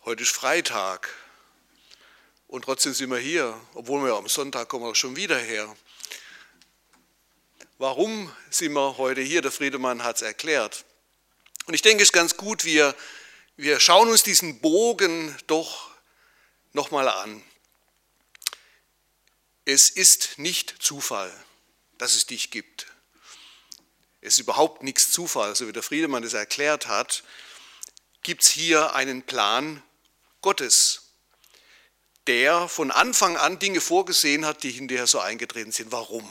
Heute ist Freitag und trotzdem sind wir hier, obwohl wir am Sonntag kommen wir schon wieder her. Warum sind wir heute hier? Der Friedemann hat es erklärt. Und ich denke, es ist ganz gut, wir schauen uns diesen Bogen doch nochmal an. Es ist nicht Zufall, dass es dich gibt. Es ist überhaupt nichts Zufall, so wie der Friedemann es erklärt hat, gibt es hier einen Plan Gottes, der von Anfang an Dinge vorgesehen hat, die hinterher so eingetreten sind. Warum?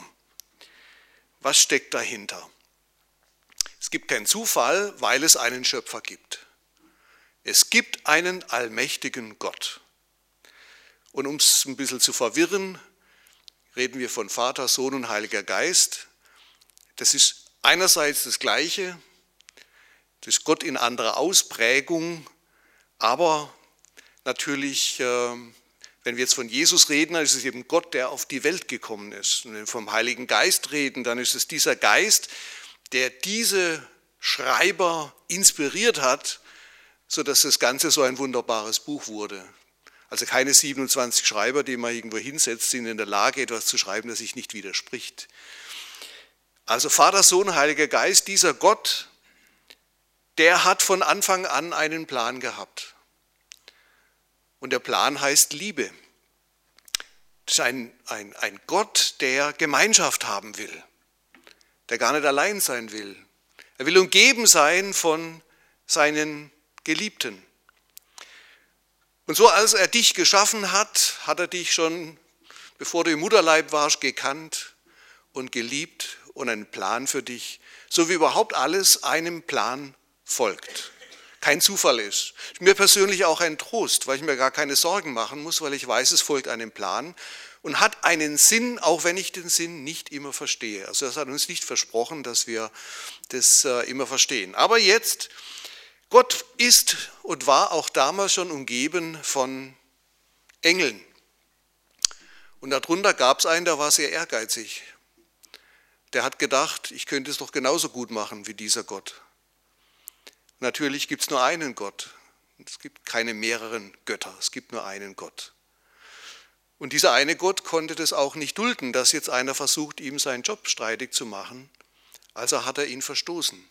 Was steckt dahinter? Es gibt keinen Zufall, weil es einen Schöpfer gibt. Es gibt einen allmächtigen Gott. Und um es ein bisschen zu verwirren, reden wir von Vater, Sohn und Heiliger Geist. Das ist einerseits das Gleiche, das ist Gott in anderer Ausprägung, aber natürlich, wenn wir jetzt von Jesus reden, dann ist es eben Gott, der auf die Welt gekommen ist. Und wenn wir vom Heiligen Geist reden, dann ist es dieser Geist, der diese Schreiber inspiriert hat, sodass das Ganze so ein wunderbares Buch wurde. Also keine 27 Schreiber, die man irgendwo hinsetzt, sind in der Lage, etwas zu schreiben, das sich nicht widerspricht. Also Vater, Sohn, Heiliger Geist, dieser Gott, der hat von Anfang an einen Plan gehabt. Und der Plan heißt Liebe. Das ist ein Gott, der Gemeinschaft haben will, der gar nicht allein sein will. Er will umgeben sein von seinen Geliebten. Und so als er dich geschaffen hat, hat er dich schon, bevor du im Mutterleib warst, gekannt und geliebt und einen Plan für dich, so wie überhaupt alles einem Plan folgt. Kein Zufall ist. Mir persönlich auch ein Trost, weil ich mir gar keine Sorgen machen muss, weil ich weiß, es folgt einem Plan und hat einen Sinn, auch wenn ich den Sinn nicht immer verstehe. Also das hat uns nicht versprochen, dass wir das immer verstehen. Aber jetzt, Gott ist und war auch damals schon umgeben von Engeln. Und darunter gab es einen, der war sehr ehrgeizig. Der hat gedacht, ich könnte es doch genauso gut machen wie dieser Gott. Natürlich gibt es nur einen Gott. Es gibt keine mehreren Götter, es gibt nur einen Gott. Und dieser eine Gott konnte das auch nicht dulden, dass jetzt einer versucht, ihm seinen Job streitig zu machen. Also hat er ihn verstoßen.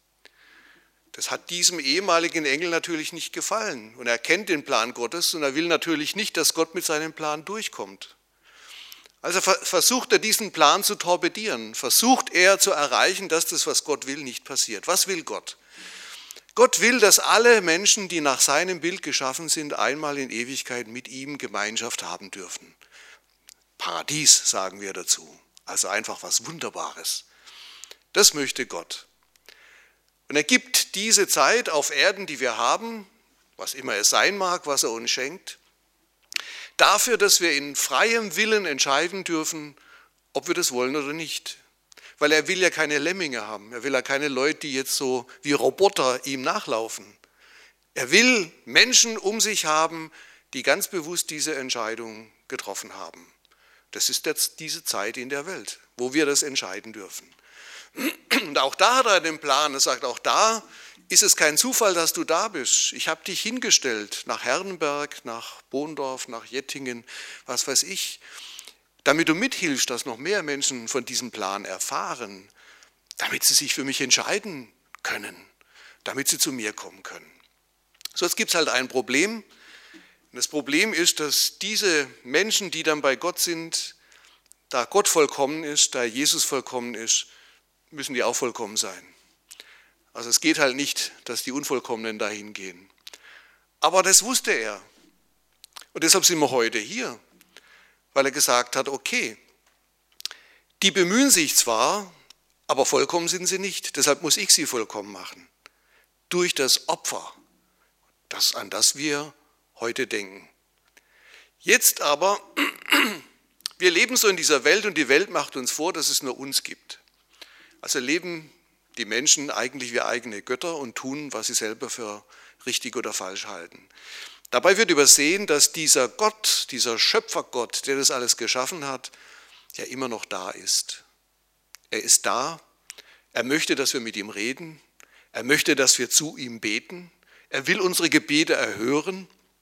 Das hat diesem ehemaligen Engel natürlich nicht gefallen. Und er kennt den Plan Gottes und er will natürlich nicht, dass Gott mit seinem Plan durchkommt. Also versucht er diesen Plan zu torpedieren, versucht er zu erreichen, dass das, was Gott will, nicht passiert. Was will Gott? Gott will, dass alle Menschen, die nach seinem Bild geschaffen sind, einmal in Ewigkeit mit ihm Gemeinschaft haben dürfen. Paradies sagen wir dazu, also einfach was Wunderbares. Das möchte Gott. Und er gibt diese Zeit auf Erden, die wir haben, was immer es sein mag, was er uns schenkt, dafür, dass wir in freiem Willen entscheiden dürfen, ob wir das wollen oder nicht. Weil er will ja keine Lemminge haben, er will ja keine Leute, die jetzt so wie Roboter ihm nachlaufen. Er will Menschen um sich haben, die ganz bewusst diese Entscheidung getroffen haben. Das ist jetzt diese Zeit in der Welt, wo wir das entscheiden dürfen. Und auch da hat er den Plan, er sagt, auch da ist es kein Zufall, dass du da bist. Ich habe dich hingestellt nach Herrenberg, nach Bohndorf, nach Jettingen, was weiß ich, damit du mithilfst, dass noch mehr Menschen von diesem Plan erfahren, damit sie sich für mich entscheiden können, damit sie zu mir kommen können. So, jetzt gibt es halt ein Problem. Und das Problem ist, dass diese Menschen, die dann bei Gott sind, da Gott vollkommen ist, da Jesus vollkommen ist, müssen die auch vollkommen sein. Also es geht halt nicht, dass die Unvollkommenen dahin gehen. Aber das wusste er. Und deshalb sind wir heute hier. Weil er gesagt hat, okay, die bemühen sich zwar, aber vollkommen sind sie nicht. Deshalb muss ich sie vollkommen machen. Durch das Opfer, an das wir heute denken. Jetzt aber, wir leben so in dieser Welt und die Welt macht uns vor, dass es nur uns gibt. Also leben die Menschen eigentlich wie eigene Götter und tun, was sie selber für richtig oder falsch halten. Dabei wird übersehen, dass dieser Gott, dieser Schöpfergott, der das alles geschaffen hat, ja immer noch da ist. Er ist da, er möchte, dass wir mit ihm reden, er möchte, dass wir zu ihm beten, er will unsere Gebete erhören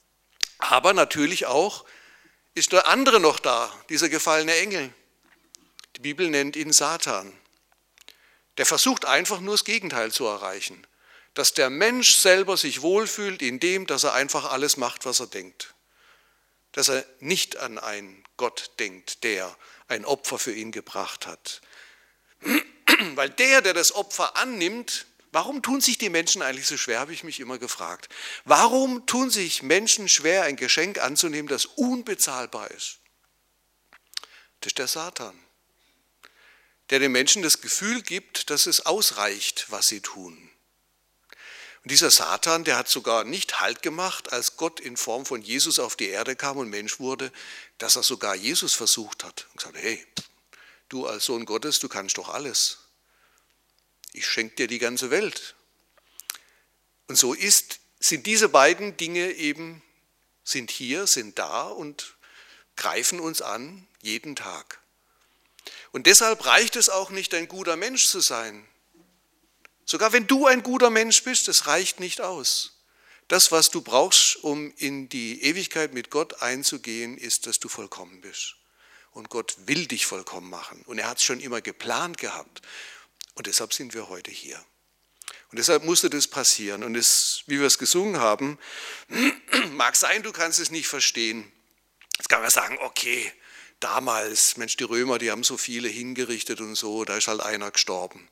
Aber natürlich auch ist der andere noch da, dieser gefallene Engel. Die Bibel nennt ihn Satan. Der versucht einfach nur das Gegenteil zu erreichen. Dass der Mensch selber sich wohlfühlt in dem, dass er einfach alles macht, was er denkt. Dass er nicht an einen Gott denkt, der ein Opfer für ihn gebracht hat. Weil der das Opfer annimmt, warum tun sich die Menschen eigentlich so schwer, habe ich mich immer gefragt. Warum tun sich Menschen schwer, ein Geschenk anzunehmen, das unbezahlbar ist? Das ist der Satan, der den Menschen das Gefühl gibt, dass es ausreicht, was sie tun. Und dieser Satan, der hat sogar nicht Halt gemacht, als Gott in Form von Jesus auf die Erde kam und Mensch wurde, dass er sogar Jesus versucht hat und gesagt, hey, du als Sohn Gottes, du kannst doch alles. Ich schenke dir die ganze Welt. Und so sind diese beiden Dinge eben, sind hier, sind da und greifen uns an jeden Tag. Und deshalb reicht es auch nicht, ein guter Mensch zu sein. Sogar wenn du ein guter Mensch bist, das reicht nicht aus. Das, was du brauchst, um in die Ewigkeit mit Gott einzugehen, ist, dass du vollkommen bist. Und Gott will dich vollkommen machen. Und er hat es schon immer geplant gehabt. Und deshalb sind wir heute hier. Und deshalb musste das passieren. Und es, wie wir es gesungen haben, mag sein, du kannst es nicht verstehen. Jetzt kann man sagen, okay, damals, Mensch, die Römer, die haben so viele hingerichtet und so, da ist halt einer gestorben.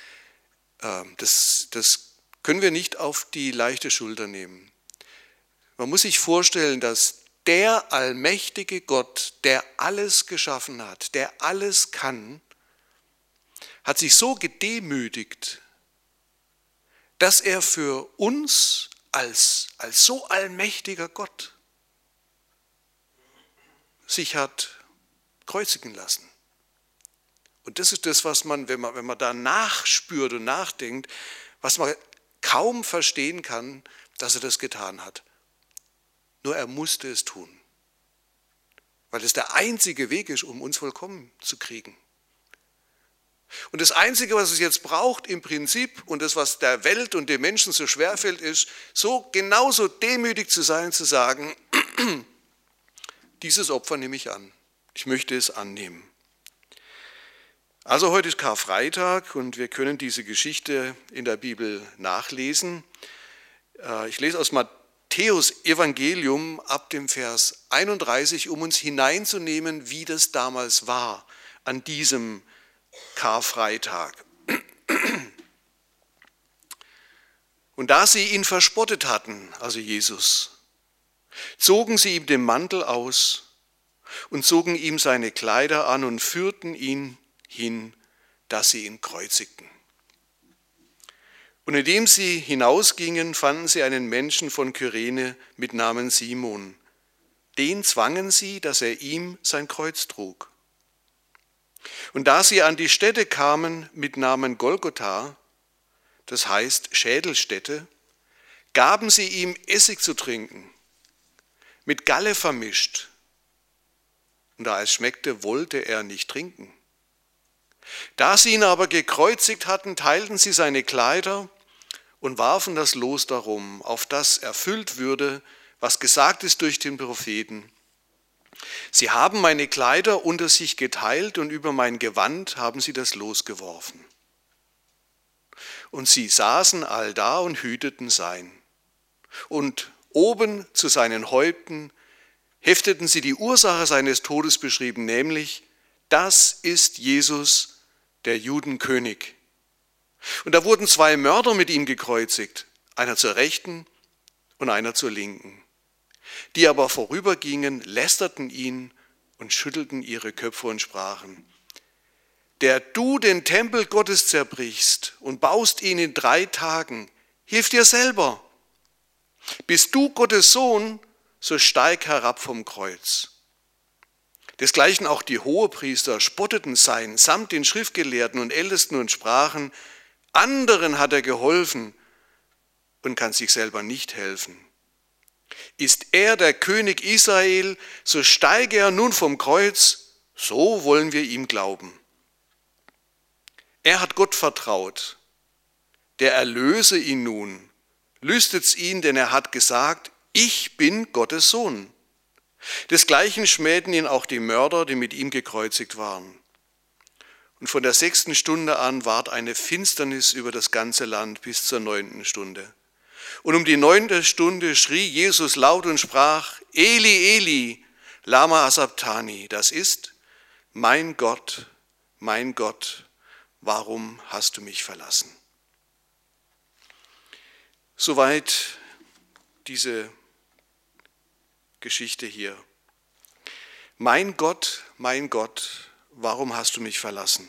Das können wir nicht auf die leichte Schulter nehmen. Man muss sich vorstellen, dass der allmächtige Gott, der alles geschaffen hat, der alles kann, hat sich so gedemütigt, dass er für uns als so allmächtiger Gott sich hat kreuzigen lassen. Und das ist das, was man, wenn man da nachspürt und nachdenkt, was man kaum verstehen kann, dass er das getan hat. Nur er musste es tun, weil es der einzige Weg ist, um uns vollkommen zu kriegen. Und das Einzige, was es jetzt braucht im Prinzip und das, was der Welt und den Menschen so schwerfällt, ist, so genauso demütig zu sein, zu sagen, dieses Opfer nehme ich an. Ich möchte es annehmen. Also heute ist Karfreitag und wir können diese Geschichte in der Bibel nachlesen. Ich lese aus Matthäus Evangelium ab dem Vers 31, um uns hineinzunehmen, wie das damals war an diesem Karfreitag. Und da sie ihn verspottet hatten, also Jesus, zogen sie ihm den Mantel aus und zogen ihm seine Kleider an und führten ihn hin, dass sie ihn kreuzigten. Und indem sie hinausgingen, fanden sie einen Menschen von Kyrene mit Namen Simon. Den zwangen sie, dass er ihm sein Kreuz trug. Und da sie an die Stätte kamen mit Namen Golgotha, das heißt Schädelstätte, gaben sie ihm Essig zu trinken, mit Galle vermischt. Und da es schmeckte, wollte er nicht trinken. Da sie ihn aber gekreuzigt hatten, teilten sie seine Kleider und warfen das Los darum, auf das erfüllt würde, was gesagt ist durch den Propheten. Sie haben meine Kleider unter sich geteilt und über mein Gewand haben sie das Los geworfen. Und sie saßen allda und hüteten sein. Und oben zu seinen Häupten hefteten sie die Ursache seines Todes beschrieben, nämlich, das ist Jesus, der Judenkönig. Und da wurden 2 Mörder mit ihm gekreuzigt, einer zur Rechten und einer zur Linken. Die aber vorübergingen, lästerten ihn und schüttelten ihre Köpfe und sprachen, der du den Tempel Gottes zerbrichst und baust ihn in 3 Tagen, hilf dir selber. Bist du Gottes Sohn, so steig herab vom Kreuz. Desgleichen auch die Hohepriester spotteten sein, samt den Schriftgelehrten und Ältesten und sprachen, anderen hat er geholfen und kann sich selber nicht helfen. Ist er der König Israel, so steige er nun vom Kreuz, so wollen wir ihm glauben. Er hat Gott vertraut, der erlöse ihn nun. Lüstet's ihn, denn er hat gesagt, ich bin Gottes Sohn. Desgleichen schmähten ihn auch die Mörder, die mit ihm gekreuzigt waren. Und von der 6. Stunde an ward eine Finsternis über das ganze Land bis zur 9. Stunde. Und um die 9. Stunde schrie Jesus laut und sprach, Eli, Eli, lama sabachthani. Das ist, mein Gott, warum hast du mich verlassen? Soweit diese Geschichte hier. Mein Gott, warum hast du mich verlassen?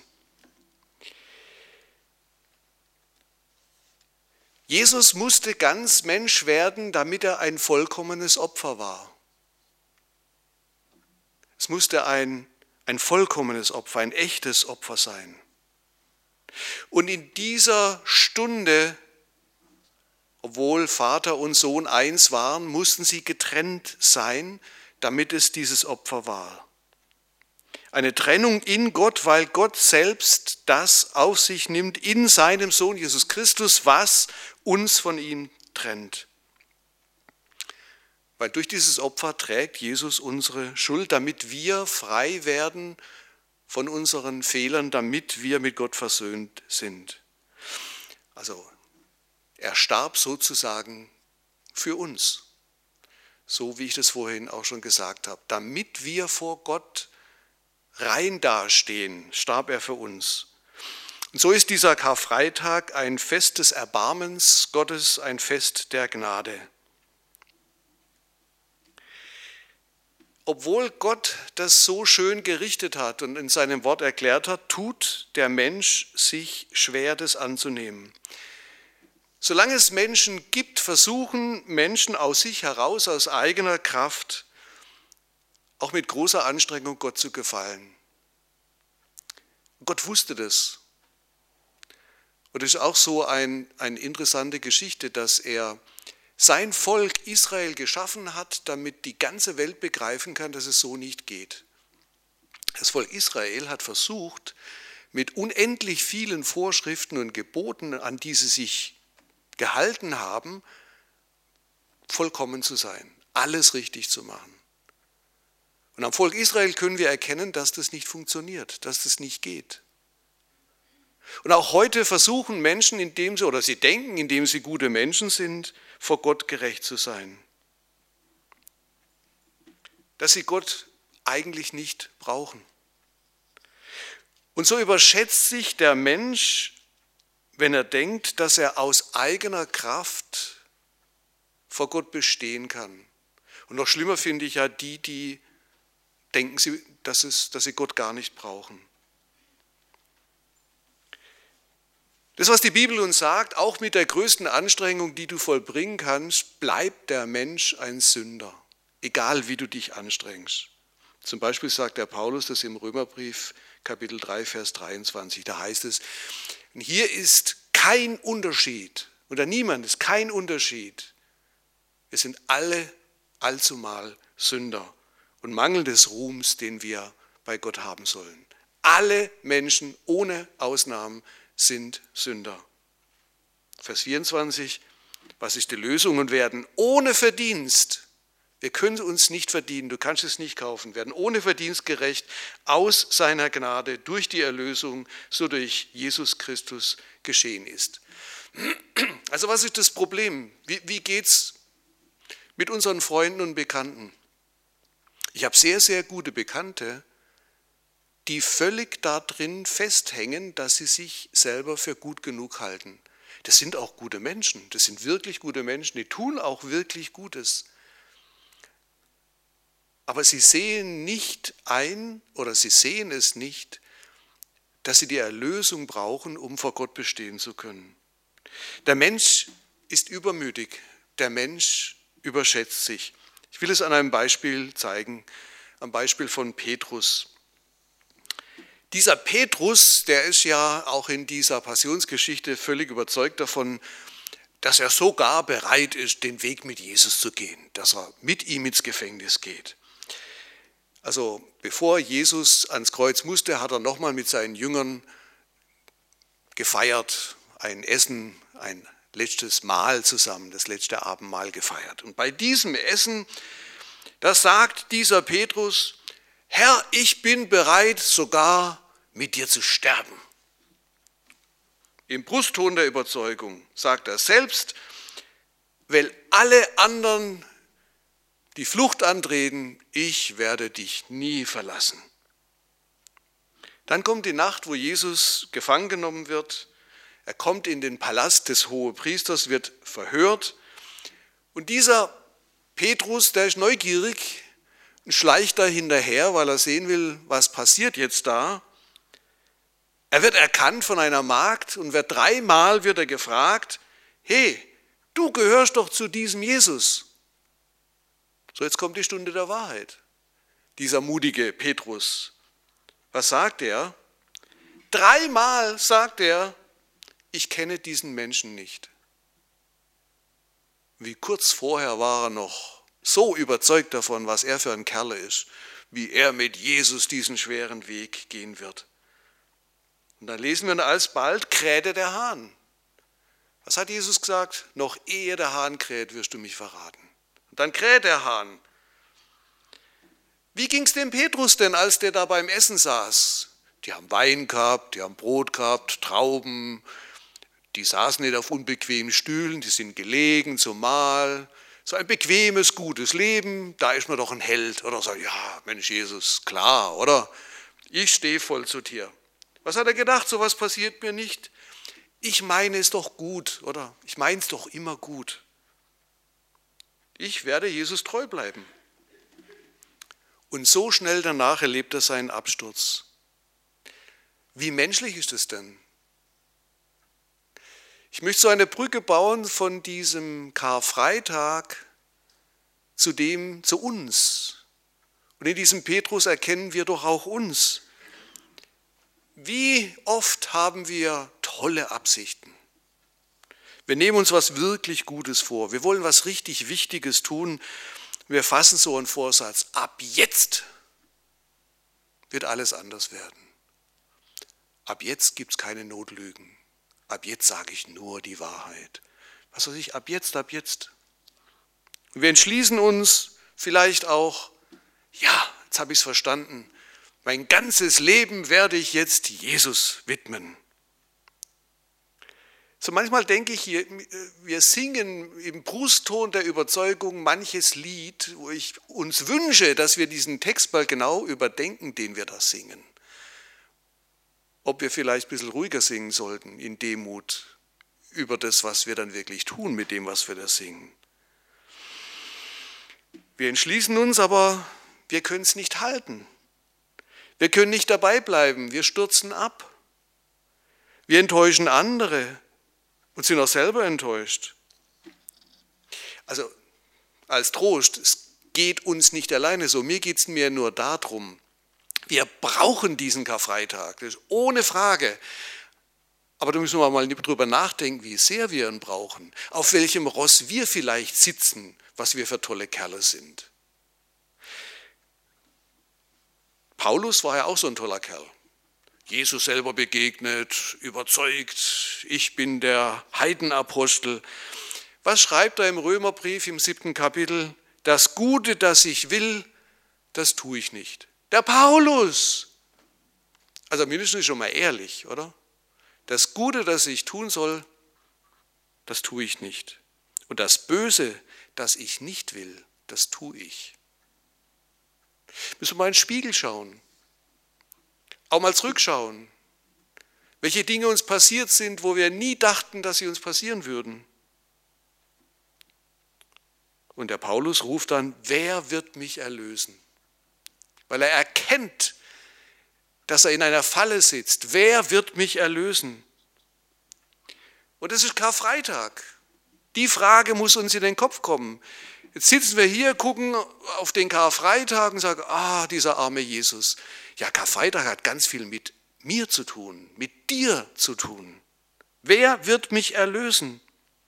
Jesus musste ganz Mensch werden, damit er ein vollkommenes Opfer war. Es musste ein vollkommenes Opfer, ein echtes Opfer sein. Und in dieser Stunde, obwohl Vater und Sohn eins waren, mussten sie getrennt sein, damit es dieses Opfer war. Eine Trennung in Gott, weil Gott selbst das auf sich nimmt in seinem Sohn Jesus Christus, was uns von ihm trennt. Weil durch dieses Opfer trägt Jesus unsere Schuld, damit wir frei werden von unseren Fehlern, damit wir mit Gott versöhnt sind. Also er starb sozusagen für uns, so wie ich das vorhin auch schon gesagt habe. Damit wir vor Gott rein dastehen, starb er für uns. Und so ist dieser Karfreitag ein Fest des Erbarmens Gottes, ein Fest der Gnade. Obwohl Gott das so schön gerichtet hat und in seinem Wort erklärt hat, tut der Mensch sich schwer, das anzunehmen. Solange es Menschen gibt, versuchen Menschen aus sich heraus, aus eigener Kraft, auch mit großer Anstrengung Gott zu gefallen. Gott wusste das. Und es ist auch so eine interessante Geschichte, dass er sein Volk Israel geschaffen hat, damit die ganze Welt begreifen kann, dass es so nicht geht. Das Volk Israel hat versucht, mit unendlich vielen Vorschriften und Geboten, an die sie sich gehalten haben, vollkommen zu sein, alles richtig zu machen. Und am Volk Israel können wir erkennen, dass das nicht funktioniert, dass das nicht geht. Und auch heute versuchen Menschen, sie denken, indem sie gute Menschen sind, vor Gott gerecht zu sein. Dass sie Gott eigentlich nicht brauchen. Und so überschätzt sich der Mensch, wenn er denkt, dass er aus eigener Kraft vor Gott bestehen kann. Und noch schlimmer finde ich ja die denken, dass sie Gott gar nicht brauchen. Das, was die Bibel uns sagt, auch mit der größten Anstrengung, die du vollbringen kannst, bleibt der Mensch ein Sünder, egal wie du dich anstrengst. Zum Beispiel sagt der Paulus das im Römerbrief, Kapitel 3, Vers 23. Da heißt es, hier ist kein Unterschied, unter niemand ist kein Unterschied. Wir sind alle allzumal Sünder und Mangel des Ruhms, den wir bei Gott haben sollen. Alle Menschen ohne Ausnahmen sind Sünder. Vers 24, was ist die Lösung? Und werden ohne Verdienst, wir können uns nicht verdienen, du kannst es nicht kaufen, werden ohne Verdienst gerecht aus seiner Gnade durch die Erlösung, so durch Jesus Christus geschehen ist. Also was ist das Problem? Wie geht es mit unseren Freunden und Bekannten? Ich habe sehr, sehr gute Bekannte, die völlig darin festhängen, dass sie sich selber für gut genug halten. Das sind auch gute Menschen, das sind wirklich gute Menschen, die tun auch wirklich Gutes. Aber sie sehen nicht ein oder sie sehen es nicht, dass sie die Erlösung brauchen, um vor Gott bestehen zu können. Der Mensch ist übermütig, der Mensch überschätzt sich. Ich will es an einem Beispiel zeigen, am Beispiel von Petrus. Dieser Petrus, der ist ja auch in dieser Passionsgeschichte völlig überzeugt davon, dass er sogar bereit ist, den Weg mit Jesus zu gehen, dass er mit ihm ins Gefängnis geht. Also bevor Jesus ans Kreuz musste, hat er nochmal mit seinen Jüngern gefeiert, ein Essen, ein letztes Mahl zusammen, das letzte Abendmahl gefeiert. Und bei diesem Essen, da sagt dieser Petrus: Herr, ich bin bereit, sogar mit dir zu sterben. Im Brustton der Überzeugung sagt er selbst, weil alle anderen die Flucht antreten, ich werde dich nie verlassen. Dann kommt die Nacht, wo Jesus gefangen genommen wird. Er kommt in den Palast des Hohepriesters, wird verhört. Und dieser Petrus, der ist neugierig und schleicht da hinterher, weil er sehen will, was passiert jetzt da. Er wird erkannt von einer Magd und wird 3-mal wird er gefragt: Hey, du gehörst doch zu diesem Jesus. So, jetzt kommt die Stunde der Wahrheit. Dieser mutige Petrus. Was sagt er? 3-mal sagt er: Ich kenne diesen Menschen nicht. Wie kurz vorher war er noch so überzeugt davon, was er für ein Kerl ist, wie er mit Jesus diesen schweren Weg gehen wird. Und dann lesen wir, alsbald krähte der Hahn. Was hat Jesus gesagt? Noch ehe der Hahn kräht, wirst du mich verraten. Und dann kräht der Hahn. Wie ging es dem Petrus denn, als der da beim Essen saß? Die haben Wein gehabt, die haben Brot gehabt, Trauben. Die saßen nicht auf unbequemen Stühlen, die sind gelegen zum Mahl. So ein bequemes, gutes Leben, da ist man doch ein Held. Oder so, ja, Mensch, Jesus, klar, oder? Ich stehe voll zu dir. Was hat er gedacht? So was passiert mir nicht. Ich meine es doch gut, oder? Ich meine es doch immer gut. Ich werde Jesus treu bleiben. Und so schnell danach erlebt er seinen Absturz. Wie menschlich ist es denn? Ich möchte so eine Brücke bauen von diesem Karfreitag zu uns. Und in diesem Petrus erkennen wir doch auch uns. Wie oft haben wir tolle Absichten? Wir nehmen uns was wirklich Gutes vor. Wir wollen was richtig Wichtiges tun. Wir fassen so einen Vorsatz: Ab jetzt wird alles anders werden. Ab jetzt gibt es keine Notlügen. Ab jetzt sage ich nur die Wahrheit. Was weiß ich, ab jetzt. Und wir entschließen uns vielleicht auch: Ja, jetzt habe ich es verstanden. Mein ganzes Leben werde ich jetzt Jesus widmen. So manchmal denke ich, wir singen im Brustton der Überzeugung manches Lied, wo ich uns wünsche, dass wir diesen Text mal genau überdenken, den wir da singen. Ob wir vielleicht ein bisschen ruhiger singen sollten, in Demut, über das, was wir dann wirklich tun mit dem, was wir da singen. Wir entschließen uns, aber wir können es nicht halten. Wir können nicht dabei bleiben, wir stürzen ab. Wir enttäuschen andere und sind auch selber enttäuscht. Also als Trost, es geht uns nicht alleine so, mir geht es mir nur darum, wir brauchen diesen Karfreitag, das ist ohne Frage. Aber da müssen wir mal drüber nachdenken, wie sehr wir ihn brauchen, auf welchem Ross wir vielleicht sitzen, was wir für tolle Kerle sind. Paulus war ja auch so ein toller Kerl. Jesus selber begegnet, überzeugt, ich bin der Heidenapostel. Was schreibt er im Römerbrief im 7. Kapitel? Das Gute, das ich will, das tue ich nicht. Der Paulus! Also mindestens schon mal ehrlich, oder? Das Gute, das ich tun soll, das tue ich nicht. Und das Böse, das ich nicht will, das tue ich. Müssen wir mal in den Spiegel schauen. Auch mal zurückschauen. Welche Dinge uns passiert sind, wo wir nie dachten, dass sie uns passieren würden. Und der Paulus ruft dann: Wer wird mich erlösen? Weil er erkennt, dass er in einer Falle sitzt. Wer wird mich erlösen? Und es ist Karfreitag. Die Frage muss uns in den Kopf kommen. Jetzt sitzen wir hier, gucken auf den Karfreitag und sagen: dieser arme Jesus. Ja, Karfreitag hat ganz viel mit mir zu tun, mit dir zu tun. Wer wird mich erlösen?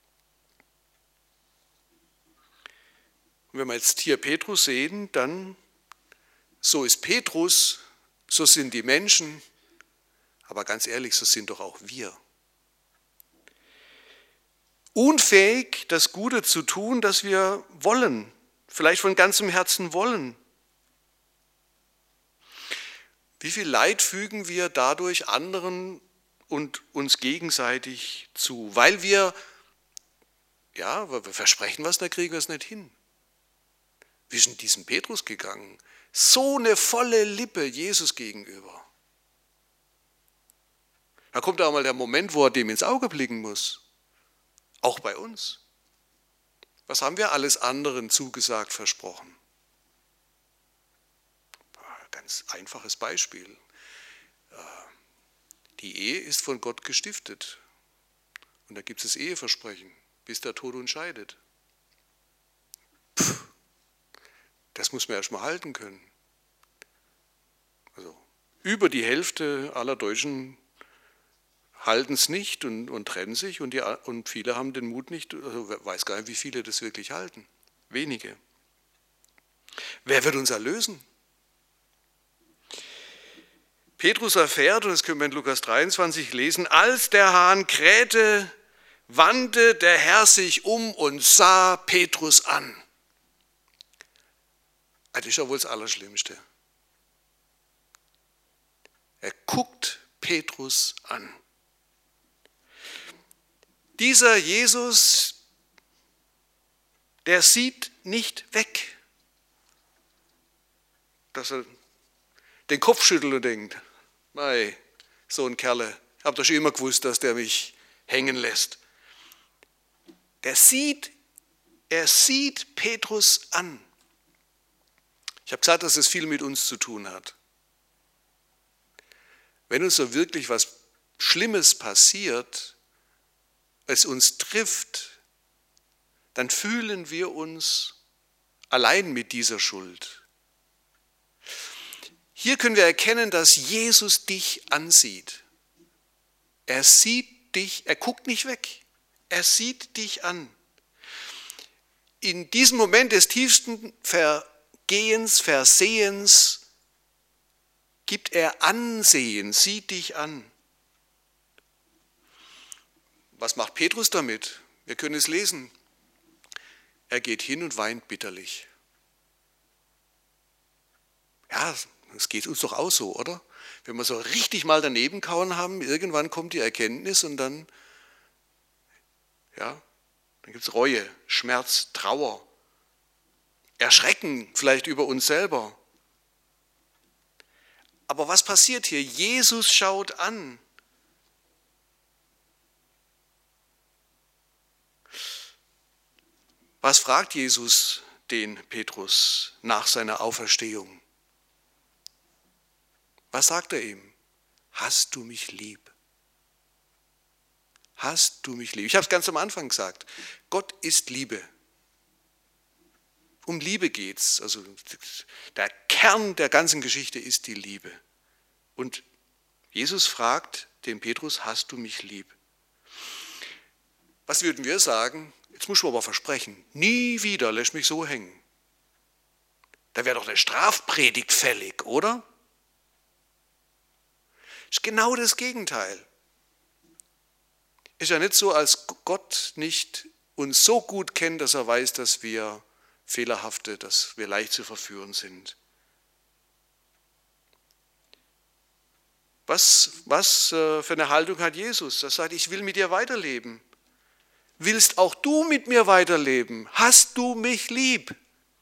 Und wenn wir jetzt hier Petrus sehen, dann so ist Petrus, so sind die Menschen, aber ganz ehrlich, so sind doch auch wir. unfähig, das Gute zu tun, das wir wollen, vielleicht von ganzem Herzen wollen. Wie viel Leid fügen wir dadurch anderen und uns gegenseitig zu, weil wir versprechen was, dann kriegen wir es nicht hin. Wie ist denn diesem Petrus gegangen? So eine volle Lippe Jesus gegenüber. Da kommt auch mal der Moment, wo er dem ins Auge blicken muss. Auch bei uns. Was haben wir alles anderen zugesagt, versprochen? Ganz einfaches Beispiel. Die Ehe ist von Gott gestiftet. Und da gibt es das Eheversprechen, bis der Tod uns scheidet. Das muss man erst mal halten können. Also über die Hälfte aller Deutschen halten es nicht und trennen sich und viele haben den Mut nicht, also weiß gar nicht, wie viele das wirklich halten. Wenige. Wer wird uns erlösen? Petrus erfährt, und das können wir in Lukas 23 lesen, als der Hahn krähte, wandte der Herr sich um und sah Petrus an. Das ist ja wohl das Allerschlimmste. Er guckt Petrus an. Dieser Jesus, der sieht nicht weg, dass er den Kopf schüttelt und denkt, mei, so ein Kerle, ich habe doch schon immer gewusst, dass der mich hängen lässt. Er sieht Petrus an. Ich habe gesagt, dass es viel mit uns zu tun hat. Wenn uns so wirklich was Schlimmes passiert, es uns trifft, dann fühlen wir uns allein mit dieser Schuld. Hier können wir erkennen, dass Jesus dich ansieht. Er sieht dich, er guckt nicht weg, er sieht dich an. In diesem Moment des tiefsten Vergehens, Versehens gibt er Ansehen, sieht dich an. Was macht Petrus damit? Wir können es lesen. Er geht hin und weint bitterlich. Ja, es geht uns doch auch so, oder? Wenn wir so richtig mal daneben gehauen haben, irgendwann kommt die Erkenntnis und dann gibt es Reue, Schmerz, Trauer, Erschrecken vielleicht über uns selber. Aber was passiert hier? Jesus schaut an. Was fragt Jesus den Petrus nach seiner Auferstehung? Was sagt er ihm? Hast du mich lieb? Hast du mich lieb? Ich habe es ganz am Anfang gesagt. Gott ist Liebe. Um Liebe geht's. Also der Kern der ganzen Geschichte ist die Liebe. Und Jesus fragt den Petrus, hast du mich lieb? Was würden wir sagen? Jetzt musst du aber versprechen, nie wieder lässt mich so hängen. Da wäre doch eine Strafpredigt fällig, oder? Ist genau das Gegenteil. Ist ja nicht so, als Gott nicht uns so gut kennt, dass er weiß, dass wir Fehlerhafte, dass wir leicht zu verführen sind. Was für eine Haltung hat Jesus? Er sagt, ich will mit dir weiterleben. Willst auch du mit mir weiterleben? Hast du mich lieb?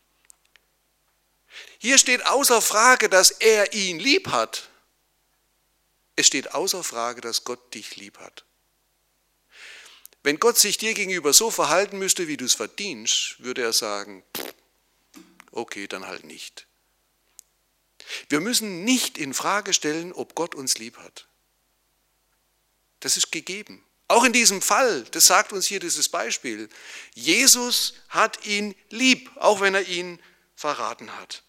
Hier steht außer Frage, dass er ihn lieb hat. Es steht außer Frage, dass Gott dich lieb hat. Wenn Gott sich dir gegenüber so verhalten müsste, wie du es verdienst, würde er sagen, okay, dann halt nicht. Wir müssen nicht in Frage stellen, ob Gott uns lieb hat. Das ist gegeben. Auch in diesem Fall, das sagt uns hier dieses Beispiel, Jesus hat ihn lieb, auch wenn er ihn verraten hat.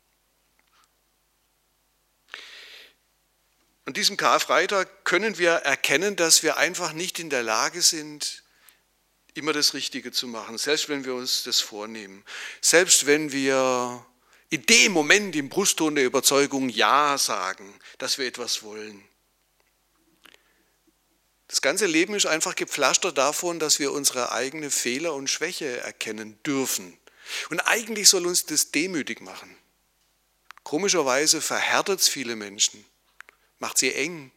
An diesem Karfreitag können wir erkennen, dass wir einfach nicht in der Lage sind, immer das Richtige zu machen, selbst wenn wir uns das vornehmen. Selbst wenn wir in dem Moment im Brustton der Überzeugung Ja sagen, dass wir etwas wollen. Das ganze Leben ist einfach gepflastert davon, dass wir unsere eigene Fehler und Schwäche erkennen dürfen. Und eigentlich soll uns das demütig machen. Komischerweise verhärtet es viele Menschen, macht sie eng,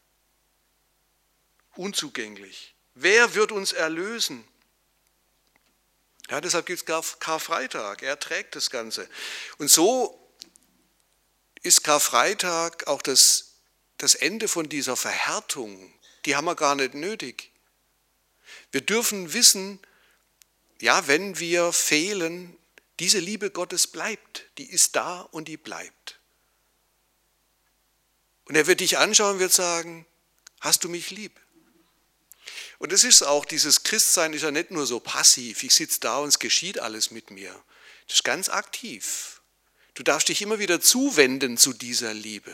unzugänglich. Wer wird uns erlösen? Ja, deshalb gibt es Karfreitag, er trägt das Ganze. Und so ist Karfreitag auch das Ende von dieser Verhärtung. Die haben wir gar nicht nötig. Wir dürfen wissen, ja, wenn wir fehlen, diese Liebe Gottes bleibt, die ist da und die bleibt. Und er wird dich anschauen und wird sagen, hast du mich lieb? Und es ist auch, dieses Christsein ist ja nicht nur so passiv, ich sitze da und es geschieht alles mit mir. Das ist ganz aktiv. Du darfst dich immer wieder zuwenden zu dieser Liebe.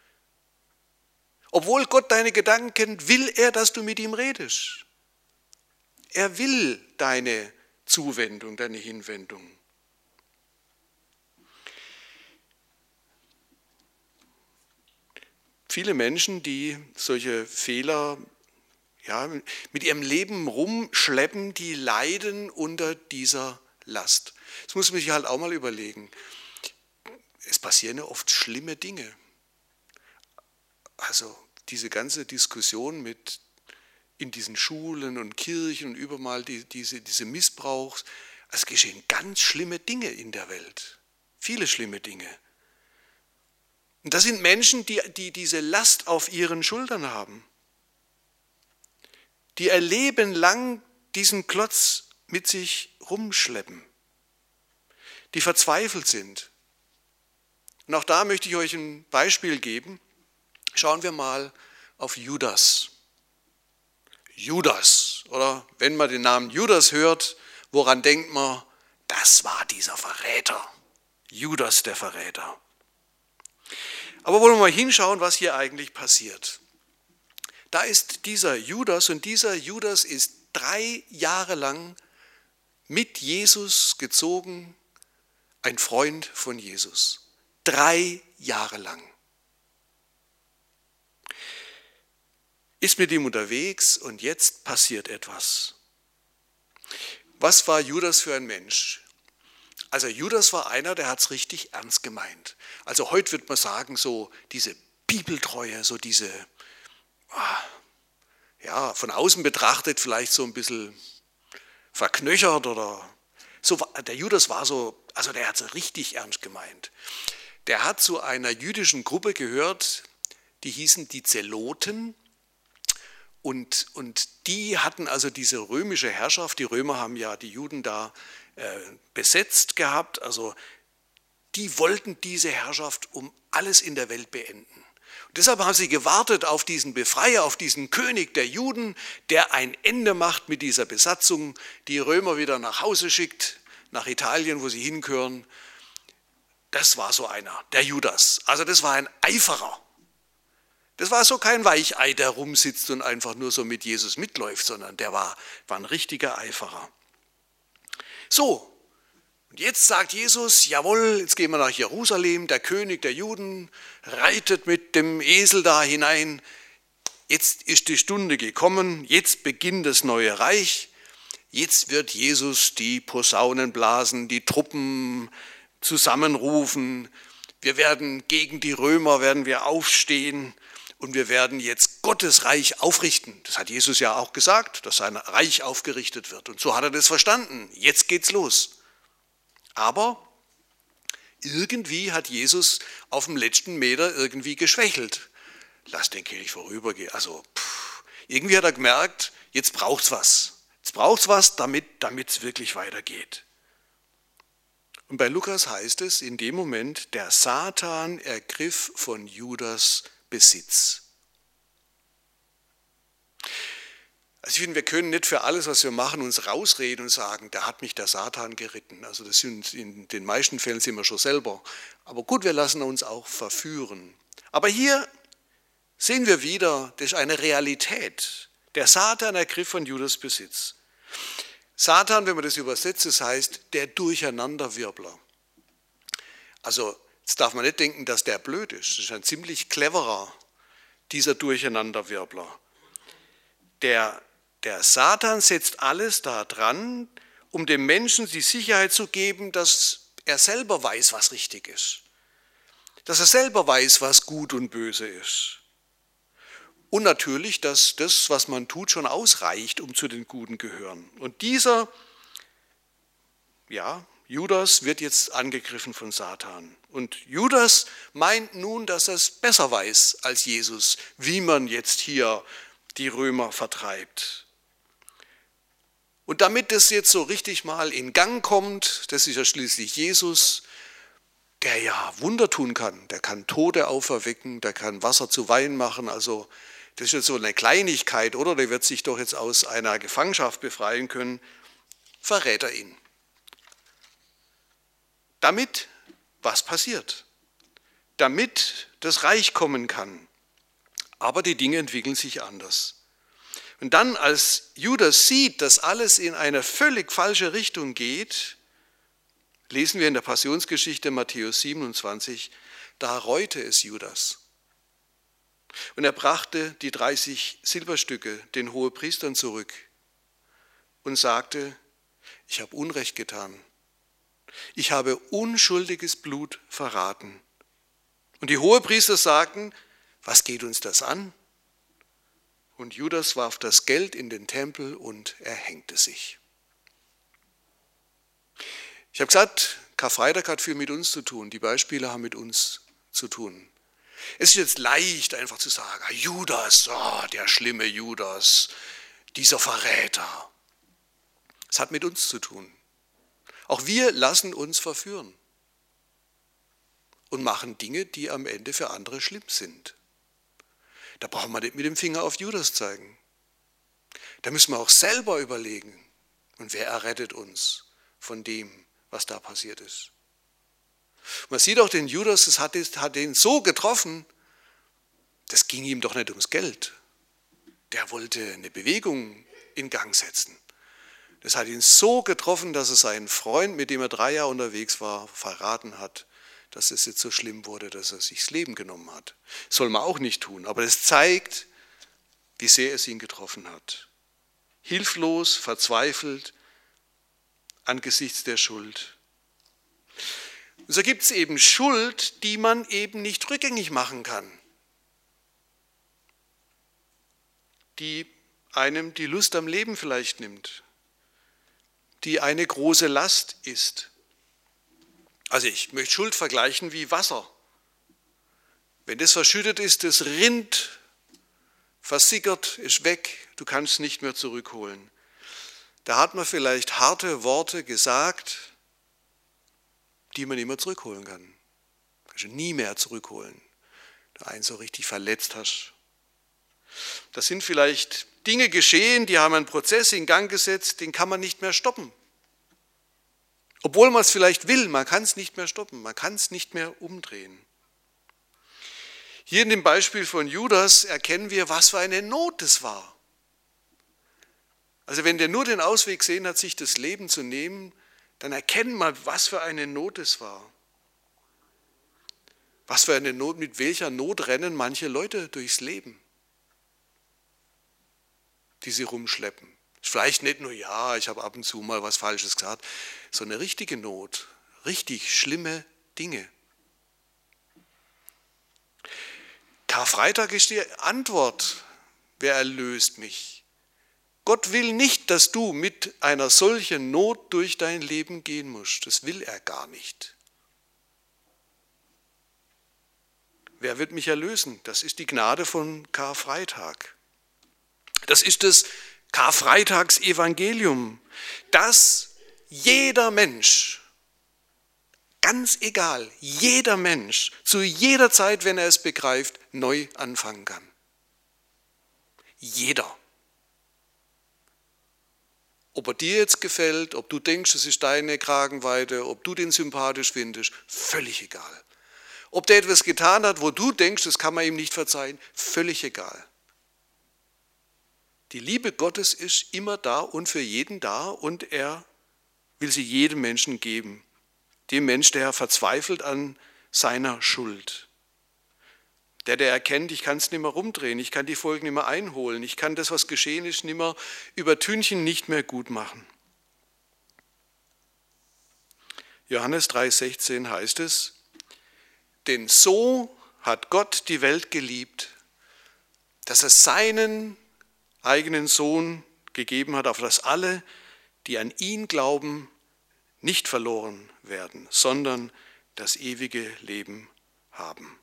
Obwohl Gott deine Gedanken kennt, will er, dass du mit ihm redest. Er will deine Zuwendung, deine Hinwendung. Viele Menschen, die solche Fehler mit ihrem Leben rumschleppen, die leiden unter dieser Last. Das muss man sich halt auch mal überlegen. Es passieren ja oft schlimme Dinge. Also diese ganze Diskussion in diesen Schulen und Kirchen und überall diese Missbrauchs, es geschehen ganz schlimme Dinge in der Welt. Viele schlimme Dinge. Und das sind Menschen, die diese Last auf ihren Schultern haben. Die ihr Leben lang diesen Klotz mit sich rumschleppen. Die verzweifelt sind. Und auch da möchte ich euch ein Beispiel geben. Schauen wir mal auf Judas. Judas, oder wenn man den Namen Judas hört, woran denkt man? Das war dieser Verräter. Judas der Verräter. Aber wollen wir mal hinschauen, was hier eigentlich passiert. Da ist dieser Judas und dieser Judas ist 3 Jahre lang mit Jesus gezogen, ein Freund von Jesus. 3 Jahre lang. Ist mit ihm unterwegs und jetzt passiert etwas. Was war Judas für ein Mensch? Also Judas war einer, der hat es richtig ernst gemeint. Also heute wird man sagen, so diese Bibeltreue, so diese, von außen betrachtet vielleicht so ein bisschen verknöchert oder so. Der Judas war so, also der hat es richtig ernst gemeint. Der hat zu einer jüdischen Gruppe gehört, die hießen die Zeloten. Und die hatten also diese römische Herrschaft, die Römer haben ja die Juden da besetzt gehabt, also die wollten diese Herrschaft um alles in der Welt beenden. Und deshalb haben sie gewartet auf diesen Befreier, auf diesen König der Juden, der ein Ende macht mit dieser Besatzung, die Römer wieder nach Hause schickt, nach Italien, wo sie hingehören. Das war so einer, der Judas. Also das war ein Eiferer. Das war so kein Weichei, der rumsitzt und einfach nur so mit Jesus mitläuft, sondern der war ein richtiger Eiferer. So, und jetzt sagt Jesus, jawohl, jetzt gehen wir nach Jerusalem, der König der Juden reitet mit dem Esel da hinein. Jetzt ist die Stunde gekommen, jetzt beginnt das neue Reich. Jetzt wird Jesus die Posaunen blasen, die Truppen zusammenrufen. Wir werden gegen die Römer aufstehen. Und wir werden jetzt Gottes Reich aufrichten. Das hat Jesus ja auch gesagt, dass sein Reich aufgerichtet wird. Und so hat er das verstanden. Jetzt geht's los. Aber irgendwie hat Jesus auf dem letzten Meter irgendwie geschwächelt. Lass den Kelch vorübergehen. Also irgendwie hat er gemerkt, jetzt braucht's was. Jetzt braucht's was, damit es wirklich weitergeht. Und bei Lukas heißt es in dem Moment, der Satan ergriff von Judas Besitz. Also ich finde, wir können nicht für alles, was wir machen, uns rausreden und sagen, da hat mich der Satan geritten. Also das sind in den meisten Fällen sind wir schon selber. Aber gut, wir lassen uns auch verführen. Aber hier sehen wir wieder, das ist eine Realität. Der Satan ergriff von Judas Besitz. Satan, wenn man das übersetzt, das heißt der Durcheinanderwirbler. Also jetzt darf man nicht denken, dass der blöd ist. Das ist ein ziemlich cleverer, dieser Durcheinanderwirbler. Der Satan setzt alles daran, um dem Menschen die Sicherheit zu geben, dass er selber weiß, was richtig ist. Dass er selber weiß, was gut und böse ist. Und natürlich, dass das, was man tut, schon ausreicht, um zu den Guten gehören. Und dieser, Judas wird jetzt angegriffen von Satan. Und Judas meint nun, dass er es besser weiß als Jesus, wie man jetzt hier die Römer vertreibt. Und damit das jetzt so richtig mal in Gang kommt, das ist ja schließlich Jesus, der ja Wunder tun kann. Der kann Tote auferwecken, der kann Wasser zu Wein machen. Also das ist jetzt so eine Kleinigkeit, oder? Der wird sich doch jetzt aus einer Gefangenschaft befreien können. Verrät er ihn. Damit was passiert? Damit das Reich kommen kann. Aber die Dinge entwickeln sich anders. Und dann, als Judas sieht, dass alles in eine völlig falsche Richtung geht, lesen wir in der Passionsgeschichte Matthäus 27, da reute es Judas. Und er brachte die 30 Silberstücke den Hohepriestern zurück und sagte, ich habe Unrecht getan. Ich habe unschuldiges Blut verraten. Und die Hohepriester sagten, was geht uns das an? Und Judas warf das Geld in den Tempel und erhängte sich. Ich habe gesagt, Karfreitag hat viel mit uns zu tun. Die Beispiele haben mit uns zu tun. Es ist jetzt leicht, einfach zu sagen, Judas, der schlimme Judas, dieser Verräter. Es hat mit uns zu tun. Auch wir lassen uns verführen und machen Dinge, die am Ende für andere schlimm sind. Da brauchen wir nicht mit dem Finger auf Judas zeigen. Da müssen wir auch selber überlegen, und wer errettet uns von dem, was da passiert ist. Man sieht auch den Judas, das hat ihn so getroffen, das ging ihm doch nicht ums Geld. Der wollte eine Bewegung in Gang setzen. Das hat ihn so getroffen, dass er seinen Freund, mit dem er 3 Jahre unterwegs war, verraten hat, dass es jetzt so schlimm wurde, dass er sich das Leben genommen hat. Soll man auch nicht tun, aber es zeigt, wie sehr es ihn getroffen hat. Hilflos, verzweifelt, angesichts der Schuld. Und so gibt es eben Schuld, die man eben nicht rückgängig machen kann. Die einem die Lust am Leben vielleicht nimmt. Die eine große Last ist. Also ich möchte Schuld vergleichen wie Wasser. Wenn das verschüttet ist, das rinnt, versickert, ist weg, du kannst es nicht mehr zurückholen. Da hat man vielleicht harte Worte gesagt, die man nicht mehr zurückholen kann. Kannst du nie mehr zurückholen, wenn du einen so richtig verletzt hast. Da sind vielleicht Dinge geschehen, die haben einen Prozess in Gang gesetzt, den kann man nicht mehr stoppen. Obwohl man es vielleicht will, man kann es nicht mehr stoppen, man kann es nicht mehr umdrehen. Hier in dem Beispiel von Judas erkennen wir, was für eine Not es war. Also wenn der nur den Ausweg gesehen hat, sich das Leben zu nehmen, dann erkennen wir, was für eine Not es war. Was für eine Not, mit welcher Not rennen manche Leute durchs Leben, die sie rumschleppen. Vielleicht nicht nur, ich habe ab und zu mal was Falsches gesagt, so eine richtige Not, richtig schlimme Dinge. Karfreitag ist die Antwort, wer erlöst mich? Gott will nicht, dass du mit einer solchen Not durch dein Leben gehen musst. Das will er gar nicht. Wer wird mich erlösen? Das ist die Gnade von Karfreitag. Das ist das Karfreitagsevangelium, dass jeder Mensch, ganz egal, jeder Mensch, zu jeder Zeit, wenn er es begreift, neu anfangen kann. Jeder. Ob er dir jetzt gefällt, ob du denkst, es ist deine Kragenweite, ob du den sympathisch findest, völlig egal. Ob der etwas getan hat, wo du denkst, das kann man ihm nicht verzeihen, völlig egal. Die Liebe Gottes ist immer da und für jeden da und er will sie jedem Menschen geben. Dem Mensch, der verzweifelt an seiner Schuld. Der erkennt, ich kann es nicht mehr rumdrehen, ich kann die Folgen nicht mehr einholen, ich kann das, was geschehen ist, nicht mehr übertünchen, nicht mehr gut machen. Johannes 3,16 heißt es, denn so hat Gott die Welt geliebt, dass er seinen eigenen Sohn gegeben hat, auf dass alle, die an ihn glauben, nicht verloren werden, sondern das ewige Leben haben.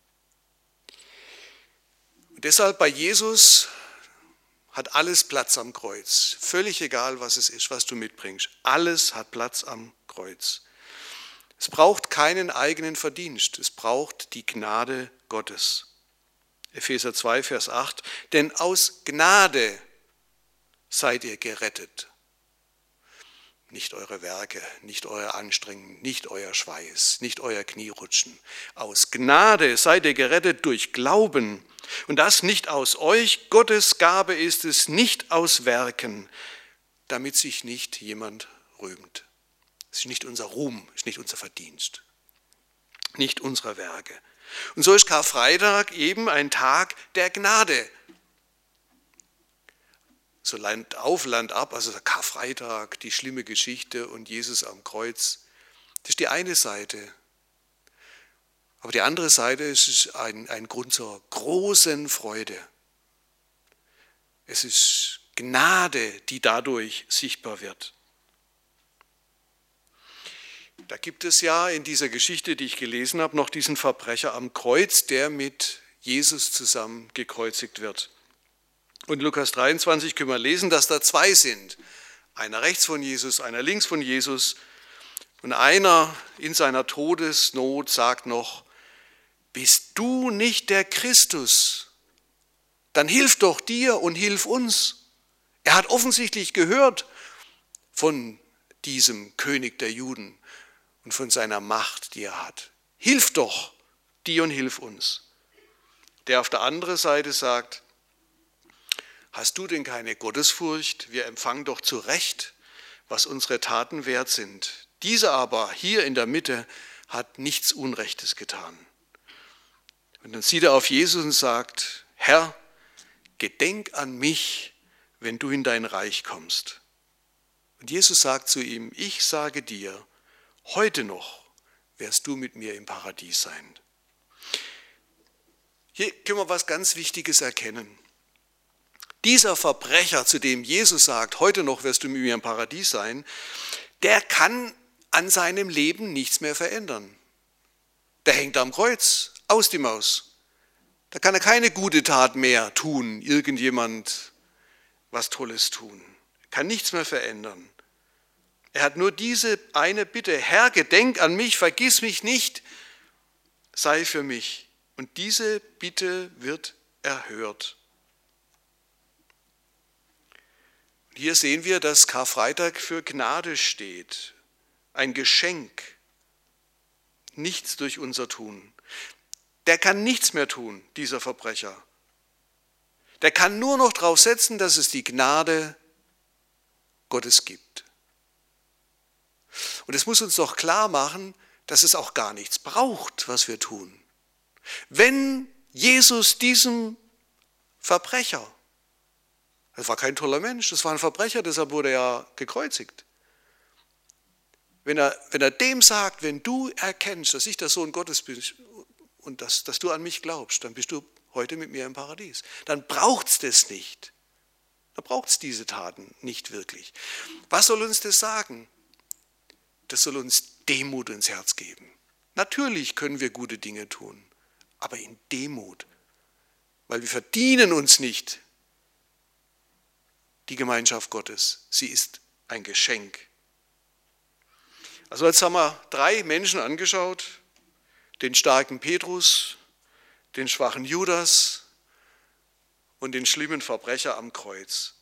Und deshalb bei Jesus hat alles Platz am Kreuz. Völlig egal, was es ist, was du mitbringst. Alles hat Platz am Kreuz. Es braucht keinen eigenen Verdienst. Es braucht die Gnade Gottes. Epheser 2, Vers 8. Denn aus Gnade seid ihr gerettet. Nicht eure Werke, nicht euer Anstrengen, nicht euer Schweiß, nicht euer Knierutschen. Aus Gnade seid ihr gerettet durch Glauben. Und das nicht aus euch, Gottes Gabe ist es, nicht aus Werken, damit sich nicht jemand rühmt. Es ist nicht unser Ruhm, es ist nicht unser Verdienst, nicht unsere Werke. Und so ist Karfreitag eben ein Tag der Gnade. So Land auf, Land ab, also der Karfreitag, die schlimme Geschichte und Jesus am Kreuz. Das ist die eine Seite. Aber die andere Seite ist ein Grund zur großen Freude. Es ist Gnade, die dadurch sichtbar wird. Da gibt es ja in dieser Geschichte, die ich gelesen habe, noch diesen Verbrecher am Kreuz, der mit Jesus zusammen gekreuzigt wird. Und in Lukas 23 können wir lesen, dass da zwei sind. Einer rechts von Jesus, einer links von Jesus. Und einer in seiner Todesnot sagt noch, bist du nicht der Christus? Dann hilf doch dir und hilf uns. Er hat offensichtlich gehört von diesem König der Juden und von seiner Macht, die er hat. Hilf doch dir und hilf uns. Der auf der anderen Seite sagt, hast du denn keine Gottesfurcht? Wir empfangen doch zu Recht, was unsere Taten wert sind. Dieser aber hier in der Mitte hat nichts Unrechtes getan. Und dann sieht er auf Jesus und sagt, Herr, gedenk an mich, wenn du in dein Reich kommst. Und Jesus sagt zu ihm, ich sage dir, heute noch wirst du mit mir im Paradies sein. Hier können wir was ganz Wichtiges erkennen. Dieser Verbrecher, zu dem Jesus sagt, heute noch wirst du mit mir im Paradies sein, der kann an seinem Leben nichts mehr verändern. Der hängt am Kreuz, aus die Maus. Da kann er keine gute Tat mehr tun, irgendjemand was Tolles tun. Er kann nichts mehr verändern. Er hat nur diese eine Bitte, Herr, gedenk an mich, vergiss mich nicht, sei für mich. Und diese Bitte wird erhört. Hier sehen wir, dass Karfreitag für Gnade steht, ein Geschenk, nichts durch unser Tun. Der kann nichts mehr tun, dieser Verbrecher. Der kann nur noch darauf setzen, dass es die Gnade Gottes gibt. Und es muss uns doch klar machen, dass es auch gar nichts braucht, was wir tun. Wenn Jesus diesem Verbrecher, das war kein toller Mensch, das war ein Verbrecher, deshalb wurde er gekreuzigt. Wenn er dem sagt, wenn du erkennst, dass ich der Sohn Gottes bin und dass du an mich glaubst, dann bist du heute mit mir im Paradies. Dann braucht es das nicht. Dann braucht es diese Taten nicht wirklich. Was soll uns das sagen? Das soll uns Demut ins Herz geben. Natürlich können wir gute Dinge tun, aber in Demut, weil wir verdienen uns nicht die Gemeinschaft Gottes. Sie ist ein Geschenk. Also jetzt haben wir 3 Menschen angeschaut, den starken Petrus, den schwachen Judas und den schlimmen Verbrecher am Kreuz.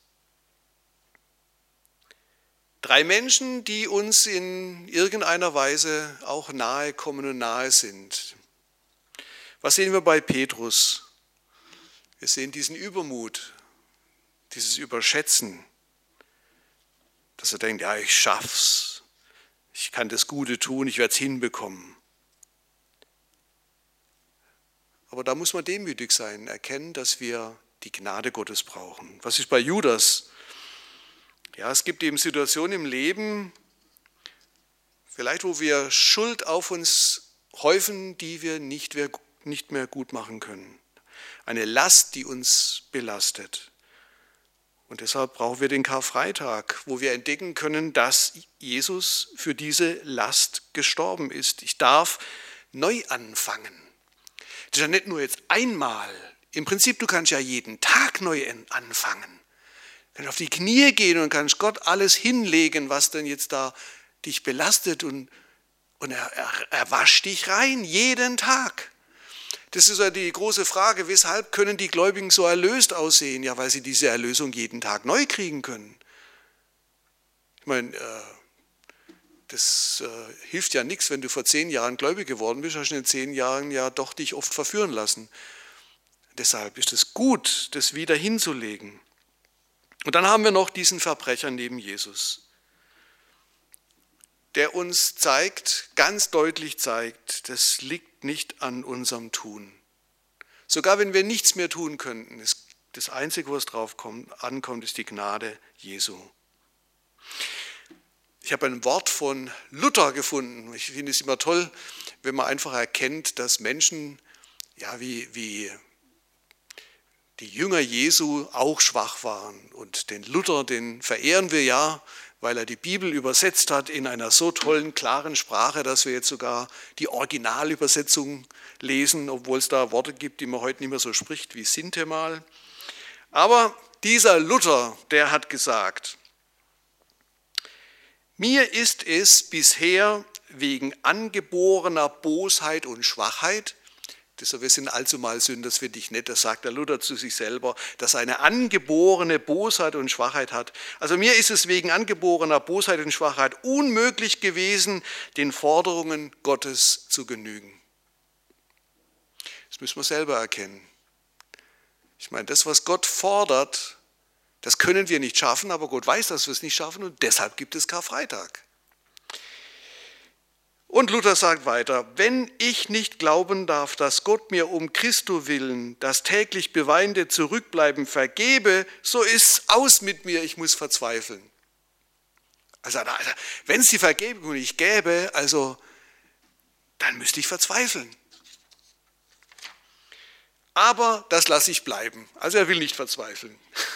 3 Menschen, die uns in irgendeiner Weise auch nahe kommen und nahe sind. Was sehen wir bei Petrus? Wir sehen diesen Übermut, dieses Überschätzen, dass er denkt, ja, ich schaff's, ich kann das Gute tun, ich werde es hinbekommen. Aber da muss man demütig sein, erkennen, dass wir die Gnade Gottes brauchen. Was ist bei Judas? Ja, es gibt eben Situationen im Leben, vielleicht wo wir Schuld auf uns häufen, die wir nicht mehr gut machen können. Eine Last, die uns belastet. Und deshalb brauchen wir den Karfreitag, wo wir entdecken können, dass Jesus für diese Last gestorben ist. Ich darf neu anfangen. Das ist ja nicht nur jetzt einmal. Im Prinzip, du kannst ja jeden Tag neu anfangen. Du kannst auf die Knie gehen und kannst Gott alles hinlegen, was denn jetzt da dich belastet und er wascht dich rein, jeden Tag. Das ist ja die große Frage, weshalb können die Gläubigen so erlöst aussehen? Ja, weil sie diese Erlösung jeden Tag neu kriegen können. Ich meine, das hilft ja nichts, wenn du vor 10 Jahren gläubig geworden bist, hast du in 10 Jahren ja doch dich oft verführen lassen. Deshalb ist es gut, das wieder hinzulegen. Und dann haben wir noch diesen Verbrecher neben Jesus, der uns ganz deutlich zeigt, das liegt nicht an unserem Tun. Sogar wenn wir nichts mehr tun könnten, das Einzige, was drauf ankommt, ist die Gnade Jesu. Ich habe ein Wort von Luther gefunden. Ich finde es immer toll, wenn man einfach erkennt, dass Menschen, ja, wie die Jünger Jesu auch schwach waren. Und den Luther, den verehren wir ja, weil er die Bibel übersetzt hat in einer so tollen, klaren Sprache, dass wir jetzt sogar die Originalübersetzung lesen, obwohl es da Worte gibt, die man heute nicht mehr so spricht wie Sintemal. Aber dieser Luther, der hat gesagt, mir ist es bisher wegen angeborener Bosheit und Schwachheit, wir sind allzumal Sünder, das finde ich nett, das sagt der Luther zu sich selber, dass er eine angeborene Bosheit und Schwachheit hat. Also mir ist es wegen angeborener Bosheit und Schwachheit unmöglich gewesen, den Forderungen Gottes zu genügen. Das müssen wir selber erkennen. Ich meine, das, was Gott fordert, das können wir nicht schaffen, aber Gott weiß, dass wir es nicht schaffen und deshalb gibt es Karfreitag. Und Luther sagt weiter, wenn ich nicht glauben darf, dass Gott mir um Christo willen das täglich beweinte Zurückbleiben vergebe, so ist's aus mit mir, ich muss verzweifeln. Also wenn es die Vergebung nicht gäbe, dann müsste ich verzweifeln. Aber das lasse ich bleiben. Also er will nicht verzweifeln.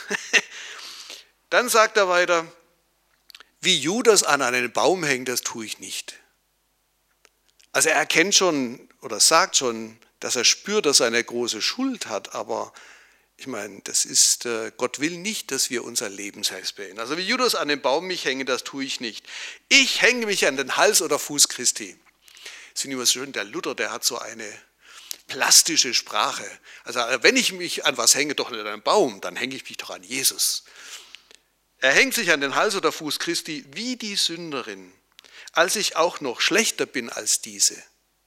Dann sagt er weiter, wie Judas an einen Baum hängt, das tue ich nicht. Also er erkennt schon oder sagt schon, dass er spürt, dass er eine große Schuld hat, aber ich meine, Gott will nicht, dass wir unser Lebensheil beenden. Also wie Judas an den Baum mich hänge, das tue ich nicht. Ich hänge mich an den Hals oder Fuß Christi. Das finde ich immer so schön, der Luther, der hat so eine plastische Sprache. Also wenn ich mich an was hänge, doch nicht an einen Baum, dann hänge ich mich doch an Jesus. Er hängt sich an den Hals oder Fuß Christi wie die Sünderin, als ich auch noch schlechter bin als diese.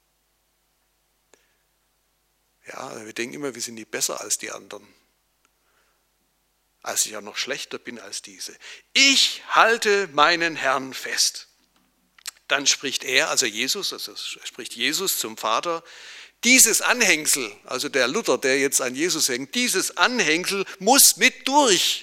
Ja, wir denken immer, wir sind nicht besser als die anderen. Als ich auch noch schlechter bin als diese. Ich halte meinen Herrn fest. Dann spricht er, also spricht Jesus zum Vater, dieses Anhängsel, also der Luther, der jetzt an Jesus hängt, dieses Anhängsel muss mit durch.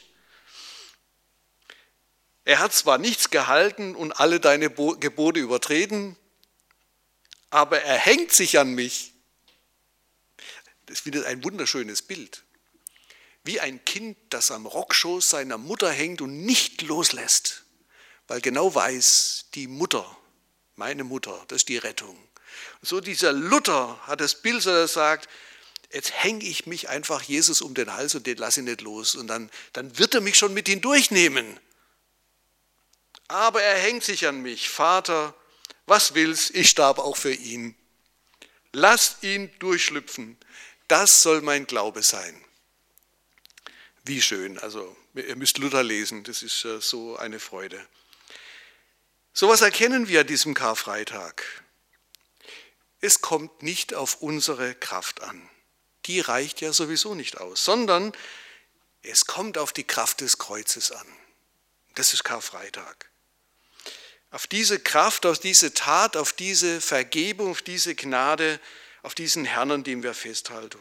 Er hat zwar nichts gehalten und alle deine Gebote übertreten, aber er hängt sich an mich. Das findet ein wunderschönes Bild. Wie ein Kind, das am Rockschoß seiner Mutter hängt und nicht loslässt, weil genau weiß, die Mutter, meine Mutter, das ist die Rettung. Und so dieser Luther hat das Bild, so er sagt, jetzt hänge ich mich einfach Jesus um den Hals und den lasse ich nicht los und dann wird er mich schon mit hindurchnehmen. Aber er hängt sich an mich. Vater, was willst, ich starb auch für ihn. Lass ihn durchschlüpfen. Das soll mein Glaube sein. Wie schön. Also ihr müsst Luther lesen, das ist so eine Freude. So was erkennen wir an diesem Karfreitag. Es kommt nicht auf unsere Kraft an. Die reicht ja sowieso nicht aus, sondern es kommt auf die Kraft des Kreuzes an. Das ist Karfreitag. Auf diese Kraft, auf diese Tat, auf diese Vergebung, auf diese Gnade, auf diesen Herrn, an dem wir festhalten.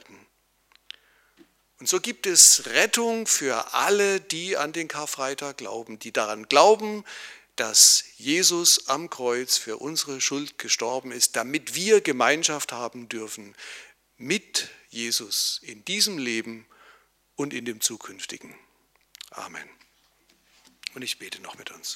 Und so gibt es Rettung für alle, die an den Karfreitag glauben, die daran glauben, dass Jesus am Kreuz für unsere Schuld gestorben ist, damit wir Gemeinschaft haben dürfen mit Jesus in diesem Leben und in dem zukünftigen. Amen. Und ich bete noch mit uns.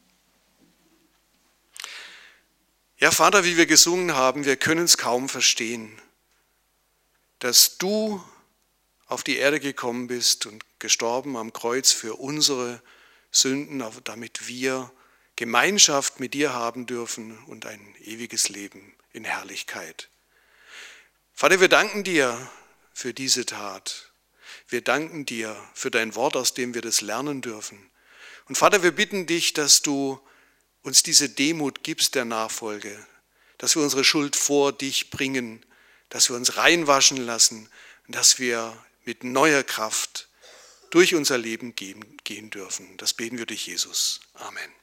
Ja, Vater, wie wir gesungen haben, wir können es kaum verstehen, dass du auf die Erde gekommen bist und gestorben am Kreuz für unsere Sünden, damit wir Gemeinschaft mit dir haben dürfen und ein ewiges Leben in Herrlichkeit. Vater, wir danken dir für diese Tat. Wir danken dir für dein Wort, aus dem wir das lernen dürfen. Und Vater, wir bitten dich, dass du uns diese Demut gibst der Nachfolge, dass wir unsere Schuld vor dich bringen, dass wir uns reinwaschen lassen und dass wir mit neuer Kraft durch unser Leben gehen dürfen. Das beten wir durch Jesus. Amen.